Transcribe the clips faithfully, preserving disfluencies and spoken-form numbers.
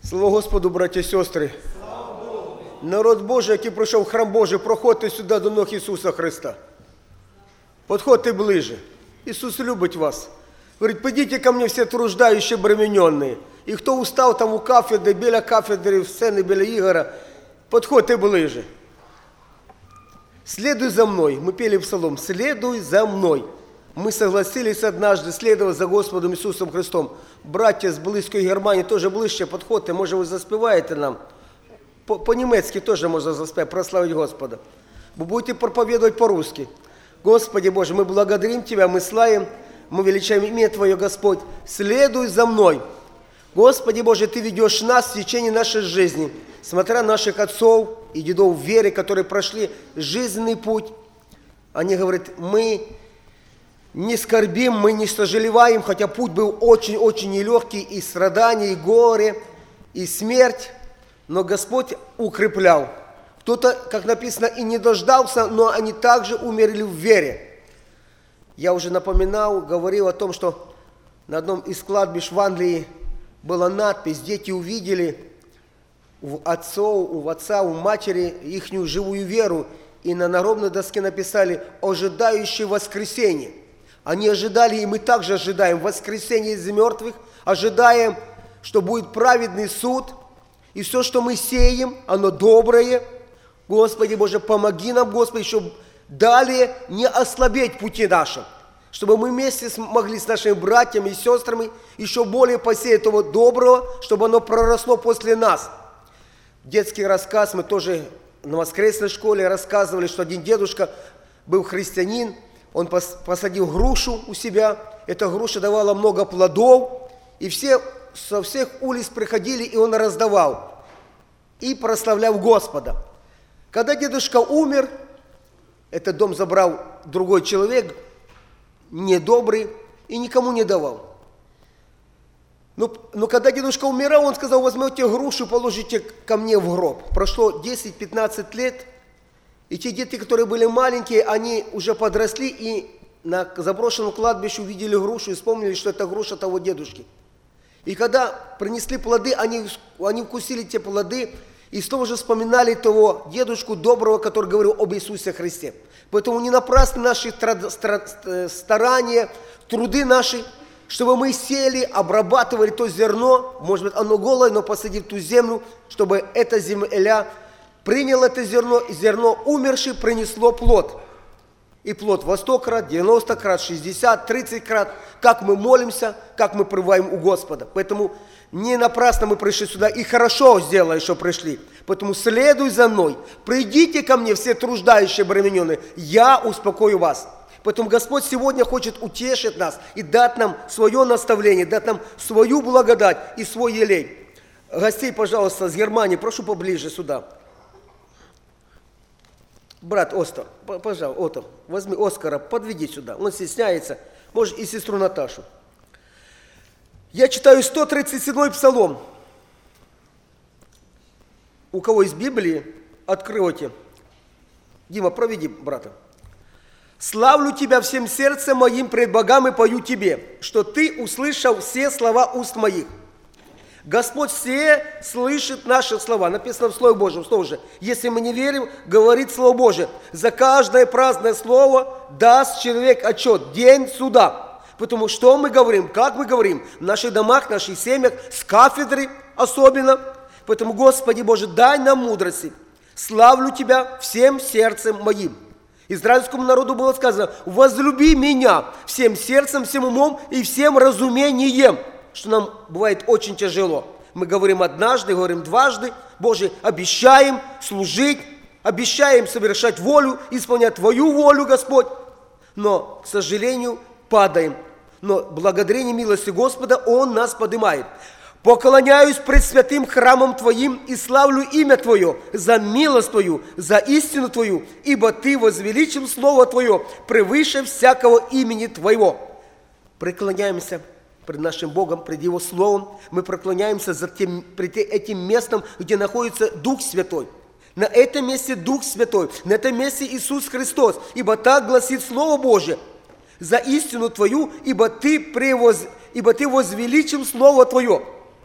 Слава Господу, браті і сестри. Народ Божий, який прийшов в храм Божий, проходьте сюди до ног Ісуса Христа. Подходьте ближе. Ісус любить вас. Говорить, підійте ко мне всі труждаючі, обремененні. І хто устав там у кафедри, біля кафедри, в сцені, біля Ігора, подходьте ближе. Следуй за мной. Мы пели псалом. Следуй за мной. Мы согласились однажды следовать за Господом Иисусом Христом. Братья с близкої Германії теж ближче підходьте. Може ви заспіваєте нам? По-німецьки теж можна заспівати, прославить Господа. Вы будете проповедовать по-русски. Господи Боже, мы благодарим Тебя, мы славим, мы величаем имя Твое, Господь. Следуй за мной. Господи Боже, Ты ведешь нас в течение нашей жизни, смотря наших отцов и дедов в вере, которые прошли жизненный путь. Они говорят, мы не скорбим, мы не сожалеваем, хотя путь был очень-очень нелегкий, и страдания, и горе, и смерть, но Господь укреплял. Кто-то, как написано, и не дождался, но они также умерли в вере. Я уже напоминал, говорил о том, что на одном из кладбищ в Англии была надпись, дети увидели у отцов, у отца, у матери ихнюю живую веру, и на народной доске написали «ожидающие воскресения». Они ожидали, и мы также ожидаем воскресения из мертвых, ожидаем, что будет праведный суд, и все, что мы сеем, оно доброе. Господи Боже, помоги нам, Господи, чтобы далее не ослабеть пути наши, чтобы мы вместе могли с нашими братьями и сестрами еще более посеять того доброго, чтобы оно проросло после нас. Детский рассказ мы тоже на воскресной школе рассказывали, что один дедушка был христианин, он посадил грушу у себя, эта груша давала много плодов, и все со всех улиц приходили, и он раздавал, и прославлял Господа. Когда дедушка умер, этот дом забрал другой человек, недобрый, и никому не давал. Но, но когда дедушка умирал, он сказал, возьмите грушу, положите ко мне в гроб. Прошло десять-пятнадцать лет, и те дети, которые были маленькие, они уже подросли, и на заброшенном кладбище увидели грушу и вспомнили, что это груша того дедушки. И когда принесли плоды, они, они вкусили те плоды, и снова же вспоминали того дедушку доброго, который говорил об Иисусе Христе. Поэтому не напрасны наши старания, труды наши, чтобы мы сели, обрабатывали то зерно, может быть, оно голое, но посадив ту землю, чтобы эта земля приняла это зерно, и зерно умершее принесло плод. И плод во сто крат, девяносто крат, шестьдесят, тридцать крат, как мы молимся, как мы пребываем у Господа. Поэтому не напрасно мы пришли сюда, и хорошо сделали, что пришли. Поэтому следуй за мной, придите ко мне все труждающие, обремененные, я успокою вас. Поэтому Господь сегодня хочет утешить нас и дать нам свое наставление, дать нам свою благодать и свой елей. Гостей, пожалуйста, с Германии, прошу поближе сюда. Брат Остер, пожалуйста, Отто, возьми Оскара, подведи сюда, он стесняется, может, и сестру Наташу. Я читаю сто тридцать седьмой псалом. У кого из Библии, откройте. Дима, проведи брата. «Славлю Тебя всем сердцем моим пред богами, пою Тебе, что Ты услышал все слова уст моих». Господь все слышит наши слова. Написано в Слове Божьем, что же? Если мы не верим, говорит Слово Божие. За каждое праздное слово даст человек отчет. День суда. Потому что мы говорим, как мы говорим, в наших домах, в наших семьях, с кафедры особенно. Поэтому, Господи Боже, дай нам мудрости. Славлю Тебя всем сердцем моим. Израильскому народу было сказано, возлюби меня всем сердцем, всем умом и всем разумением. Что нам бывает очень тяжело. Мы говорим однажды, говорим дважды. Боже, обещаем служить, обещаем совершать волю, исполнять Твою волю, Господь. Но, к сожалению, падаем. Но благодарение милости Господа Он нас поднимает. «Поклоняюсь пред святым храмом Твоим и славлю имя Твое за милость Твою, за истину Твою, ибо Ты возвеличил Слово Твое превыше всякого имени Твоего». Преклоняемся пред нашим Богом, пред Его Словом. Мы преклоняемся за тем, пред этим местом, где находится Дух Святой. На этом месте Дух Святой, на этом месте Иисус Христос. Ибо так гласит Слово Божие. «За истину Твою, ибо Ты, превоз... ибо ты возвеличил Слово Твое».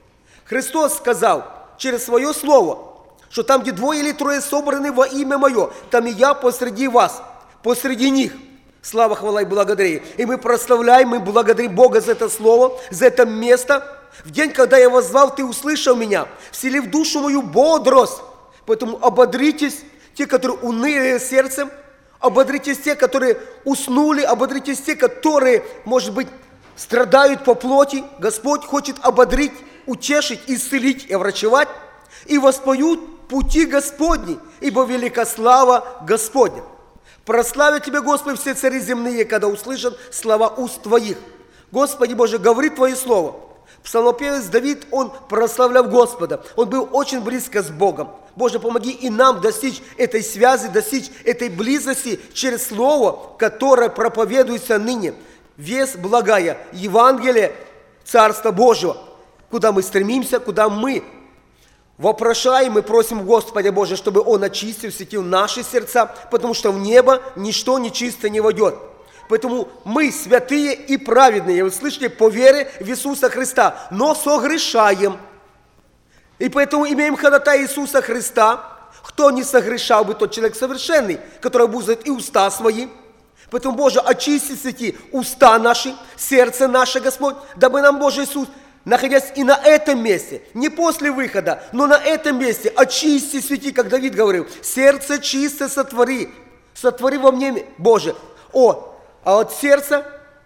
Христос сказал через свое слово, что там, где двое или трое собраны во имя Мое, там и я посреди вас, посреди них. Слава, хвала и благодарение. И мы прославляем, мы благодарим Бога за это слово, за это место. В день, когда я вас звал, ты услышал меня, вселив в душу мою бодрость. Поэтому ободритесь, те, которые уныли сердцем, ободритесь те, которые уснули, ободритесь те, которые, может быть, страдают по плоти. Господь хочет ободрить, утешить, исцелить и врачевать. И воспоют пути Господни, ибо велика слава Господня. Прославят Тебя, Господи, все цари земные, когда услышат слова уст Твоих. Господи Боже, говори Твое слово. Псалмопевец Давид, он прославлял Господа. Он был очень близко с Богом. Боже, помоги и нам достичь этой связи, достичь этой близости через слово, которое проповедуется ныне. Весть благая, Евангелие Царства Божьего, куда мы стремимся, куда мы вопрошаем и просим Господа Божия, чтобы Он очистил, светил наши сердца, потому что в небо ничто нечисто не войдет. Поэтому мы святые и праведные, вы слышите, по вере в Иисуса Христа, но согрешаем. И поэтому имеем ходатай Иисуса Христа. Кто не согрешал бы, тот человек совершенный, который будет и уста свои. Поэтому, Боже, очисти, свети уста наши, сердце наше, Господь, дабы нам, Боже Иисус, находясь и на этом месте, не после выхода, но на этом месте, очисти, свети, как Давид говорил, сердце чистое сотвори, сотвори во мне, Боже. О, а от сердца,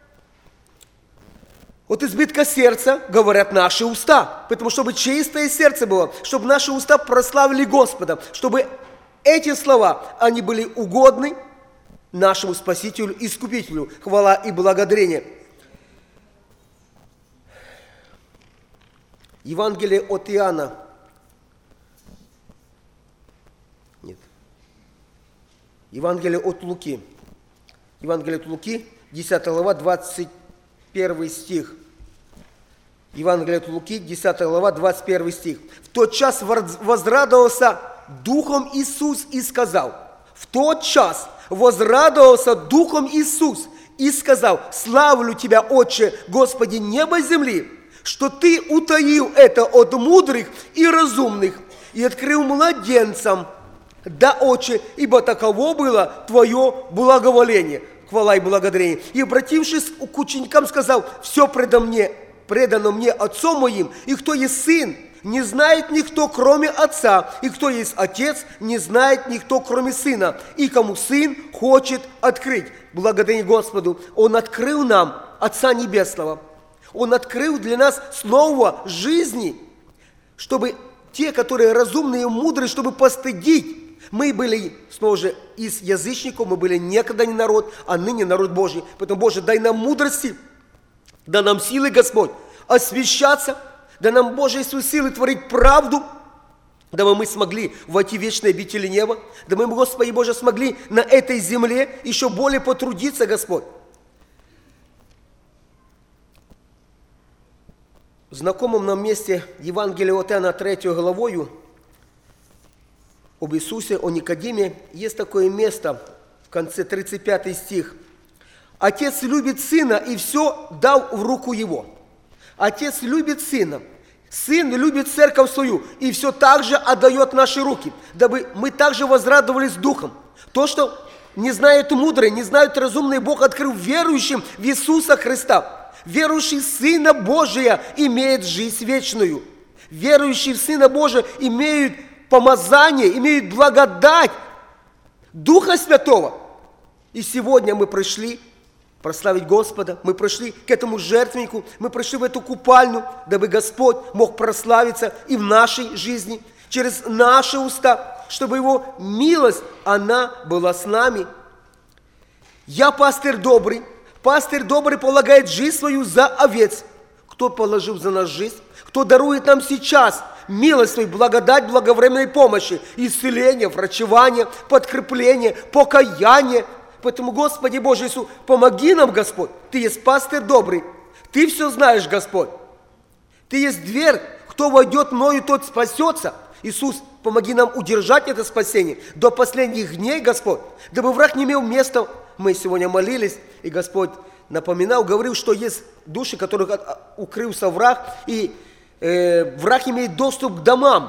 от избытка сердца говорят наши уста, потому чтобы чистое сердце было, чтобы наши уста прославили Господа, чтобы эти слова, они были угодны нашему Спасителю, Искупителю, хвала и благодарение. Евангелие от Иоанна. Нет. Евангелие от Луки. Евангелие от Луки, десятая глава, двадцать первый стих. Евангелие от Луки, десятая глава, двадцать первый стих. В тот час возрадовался Духом Иисус и сказал, в тот час возрадовался Духом Иисус и сказал, славлю Тебя, Отче, Господи неба и земли, что Ты утаил это от мудрых и разумных и открыл младенцам. Да, Отче, ибо таково было Твое благоволение. Хвала и благодарение. И, обратившись к ученикам, сказал, все предо мне, предано мне Отцом моим, и кто есть Сын, не знает никто, кроме Отца, и кто есть Отец, не знает никто, кроме Сына, и кому Сын хочет открыть. Благодарение Господу, Он открыл нам Отца Небесного. Он открыл для нас слово жизни, чтобы те, которые разумные и мудрые, чтобы постыдить. Мы были, снова же, из язычников, мы были никогда не народ, а ныне народ Божий. Поэтому, Боже, дай нам мудрости, дай нам силы, Господь, освящаться, дай нам, Боже, Иисус, силы творить правду, дабы мы смогли войти в вечное обители неба, дабы мы, Господи Боже, смогли на этой земле еще более потрудиться, Господь. В знакомом нам месте Евангелия от Иоанна третьей главою об Иисусе, о Никодиме, есть такое место, в конце тридцать пятый стих. Отец любит Сына и все дал в руку Его. Отец любит Сына. Сын любит церковь свою и все так же отдает наши руки, дабы мы также возрадовались Духом. То, что не знают мудрые, не знают разумные, Бог открыл верующим в Иисуса Христа. Верующий в Сына Божия имеет жизнь вечную. Верующий в Сына Божия имеют помазание, имеют благодать Духа Святого. И сегодня мы пришли прославить Господа, мы пришли к этому жертвеннику, мы пришли в эту купальню, дабы Господь мог прославиться и в нашей жизни, через наши уста, чтобы Его милость, она была с нами. Я пастырь добрый, пастырь добрый полагает жизнь свою за овец. Кто положил за нас жизнь? Кто дарует нам сейчас милость свою, благодать благовременной помощи, исцеление, врачевание, подкрепление, покаяние. Поэтому, Господи Боже Иисус, помоги нам, Господь. Ты есть пастырь добрый. Ты все знаешь, Господь. Ты есть дверь. Кто войдет мною, тот спасется. Иисус, помоги нам удержать это спасение до последних дней, Господь, дабы враг не имел места. Мы сегодня молились, и Господь напоминал, говорил, что есть души, которых укрылся враг, и э, враг имеет доступ к домам.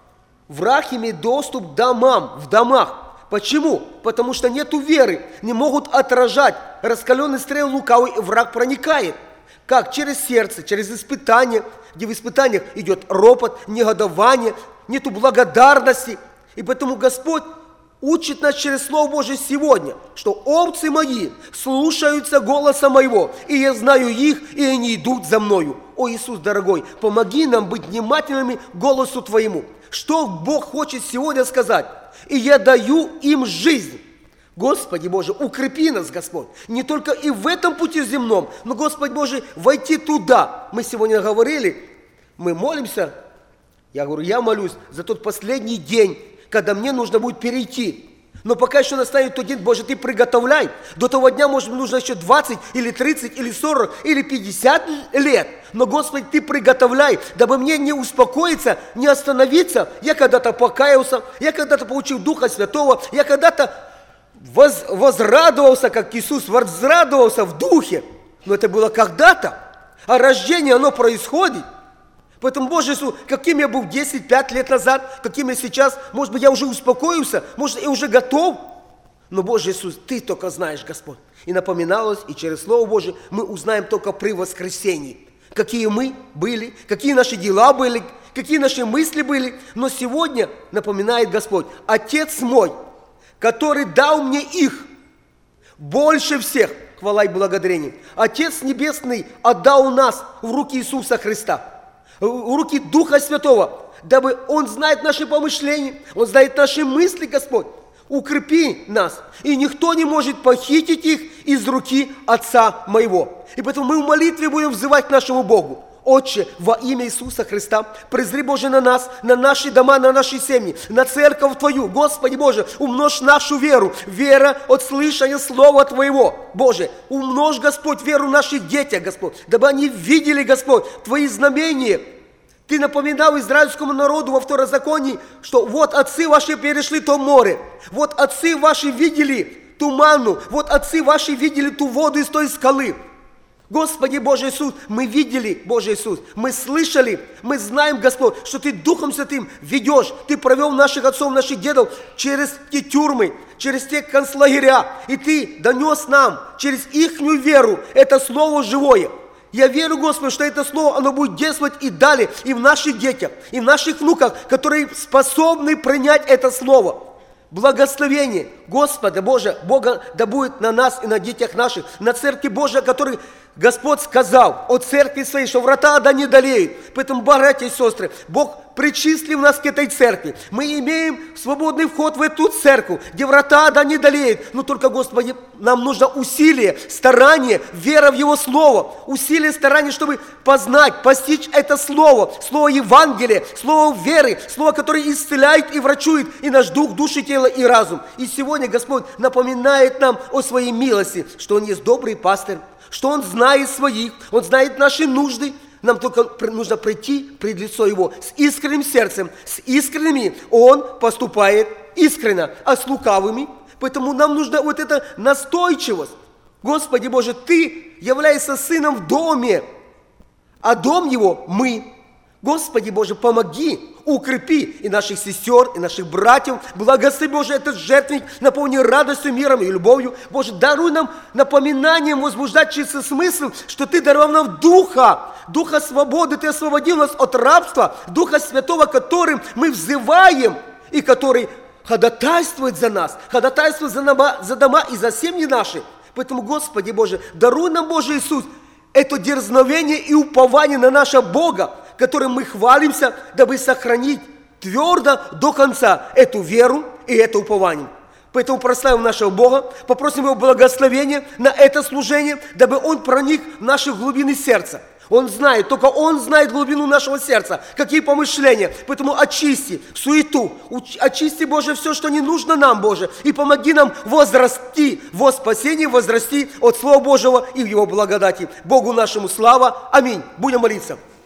Враг имеет доступ к домам, в домах. Почему? Потому что нету веры, не могут отражать. Раскаленный стрел лукавый, враг проникает. Как? Через сердце, через испытание, где в испытаниях идет ропот, негодование, нету благодарности. И поэтому Господь учит нас через Слово Божие сегодня, что овцы мои слушаются голоса моего, и я знаю их, и они идут за мною. О, Иисус дорогой, помоги нам быть внимательными к голосу Твоему. Что Бог хочет сегодня сказать? И я даю им жизнь. Господи Боже, укрепи нас, Господь, не только и в этом пути земном, но, Господь Боже, войти туда. Мы сегодня говорили, мы молимся, я говорю, я молюсь за тот последний день, когда мне нужно будет перейти. Но пока еще настанет тот день, Боже, Ты приготовляй. До того дня, может, нужно еще двадцать, или тридцать, или сорок, или пятьдесят лет. Но, Господи, Ты приготовляй, дабы мне не успокоиться, не остановиться. Я когда-то покаялся, я когда-то получил Духа Святого, я когда-то воз, возрадовался, как Иисус возрадовался в Духе. Но это было когда-то, а рождение, оно происходит. Поэтому, Боже Иисус, каким я был десять-пять лет назад, каким я сейчас, может быть, я уже успокоился, может, я уже готов. Но, Боже Иисус, Ты только знаешь, Господь. И напоминалось, и через Слово Божие мы узнаем только при воскресении, какие мы были, какие наши дела были, какие наши мысли были. Но сегодня напоминает Господь, Отец мой, который дал мне их больше всех, хвала и благодарение. Отец Небесный отдал нас в руки Иисуса Христа, в руки Духа Святого, дабы Он знает наши помышления, Он знает наши мысли, Господь. Укрепи нас, и никто не может похитить их из руки Отца моего. И поэтому мы в молитве будем взывать к нашему Богу. Отче, во имя Иисуса Христа, презри, Боже, на нас, на наши дома, на наши семьи, на церковь Твою. Господи Боже, умножь нашу веру, вера от слышания Слова Твоего. Боже, умножь, Господь, веру наших детях, Господь, дабы они видели, Господь, Твои знамения. Ты напоминал израильскому народу во Второзаконии, что вот отцы ваши перешли то море, вот отцы ваши видели ту манну, вот отцы ваши видели ту воду из той скалы. Господи Боже Иисус, мы видели, Боже Иисус, мы слышали, мы знаем, Господь, что Ты Духом Святым ведешь, Ты провел наших отцов, наших дедов через те тюрьмы, через те концлагеря, и Ты донес нам через ихнюю веру это Слово живое. Я верю, Господи, что это Слово, оно будет действовать и далее, и в наших детях, и в наших внуках, которые способны принять это Слово. Благословение Господа Божия, Бога да будет на нас и на детях наших, на Церкви Божией, который Господь сказал о Церкви Своей, что врата ада не одолеют. Поэтому, братья и сестры, Бог причислил нас к этой Церкви. Мы имеем свободный вход в эту Церковь, где врата ада не одолеют. Но только, Господи, нам нужно усилие, старание, вера в Его Слово. Усилие, старание, чтобы познать, постичь это Слово. Слово Евангелия, Слово веры, Слово, которое исцеляет и врачует и наш дух, душу, тело и разум. И сегодня Господь напоминает нам о Своей милости, что Он есть добрый пастырь, что Он знает своих, Он знает наши нужды. Нам только нужно прийти пред лицо Его с искренним сердцем, с искренними. Он поступает искренно, а с лукавыми. Поэтому нам нужна вот эта настойчивость. Господи Боже, Ты являешься сыном в доме, а дом Его мы. Господи Боже, помоги, укрепи и наших сестер, и наших братьев. Благослови, Боже, этот жертвенник, наполни радостью, миром и любовью. Боже, даруй нам напоминанием возбуждать чистый смысл, что Ты даровал нам Духа, Духа свободы. Ты освободил нас от рабства, Духа Святого, которым мы взываем, и который ходатайствует за нас, ходатайствует за дома, за дома и за семьи наши. Поэтому, Господи Боже, даруй нам, Боже Иисус, это дерзновение и упование на нашего Бога, которым мы хвалимся, дабы сохранить твердо до конца эту веру и это упование. Поэтому прославим нашего Бога, попросим Его благословения на это служение, дабы Он проник в наши глубины сердца. Он знает, только Он знает глубину нашего сердца, какие помышления. Поэтому очисти суету, очисти, Боже, все, что не нужно нам, Боже, и помоги нам возрасти во спасении, возрасти от Слова Божьего и в Его благодати. Богу нашему слава. Аминь. Будем молиться.